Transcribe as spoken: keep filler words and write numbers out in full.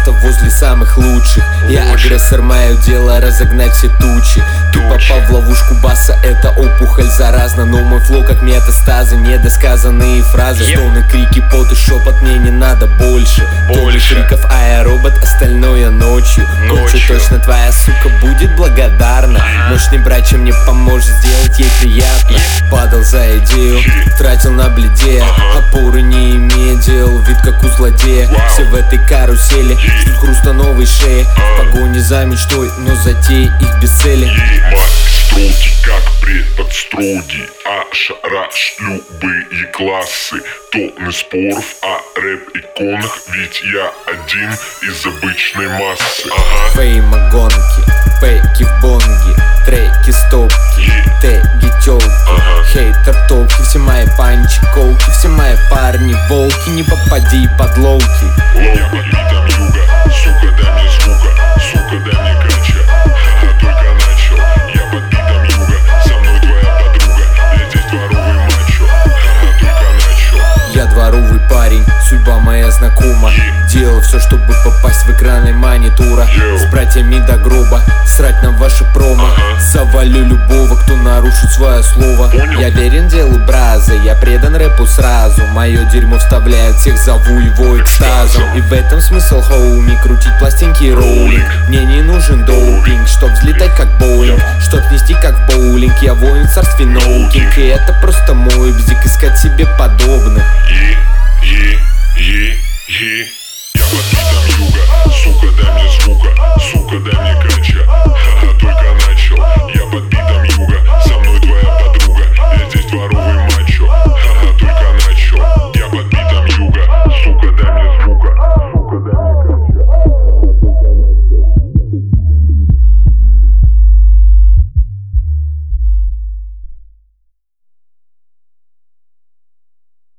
место возле самых лучших. Я агрессор, мое дело разогнать все тучи. Ты попал в ловушку баса, это опухоль заразна. Но мой флоу как метастазы, недосказанные фразы. Стоны, крики, пот и шепот, мне не надо больше. Больше криков, а я робот, остальное ночью. Ночью точно твоя сука будет благодарна. Мощный брат, чем мне поможет сделать ей приятно. Падал за идею, тратил на бледе, опоры не имея, делал вид как у злодея. Все в этой карусели ждут хруста новой шеи. В погоне за мечтой, но затеи их без цели. Строги, как предподстроги, ошарашь любые классы. Тонны споров о рэп-иконах, ведь я один из обычной массы. Ага. Фейма гонки, пейки в бонги, треки стопки, теги тёлки, ага. Хейтер толки, все мои панчи колки, все мои парни волки, не попади под лоуки. Я под битом юга, сука, дай мне звука, сука, дай мне крача, ха-ха, только начал. Я под битом юга, со мной твоя подруга, я здесь дворовый мачо, ха-ха, только начал. Я дворовый парень, судьба моя знакома. Делал все, чтобы попасть в экраны монитора. С братьями до гроба, срать на ваше промо. Завалю любого, кто нарушит свое слово. Я верен делу браза, я предан рэпу сразу. Мое дерьмо вставляет, всех зову его экстазом. И в этом смысл хоуми, крутить пластинки роулинг. Мне не нужен допинг, чтоб взлетать как боулинг, чтоб нести как в боулинг. Я воин в царстве ноукинг, и это просто мой бзик, искать себе подобных. Е, е, е, е.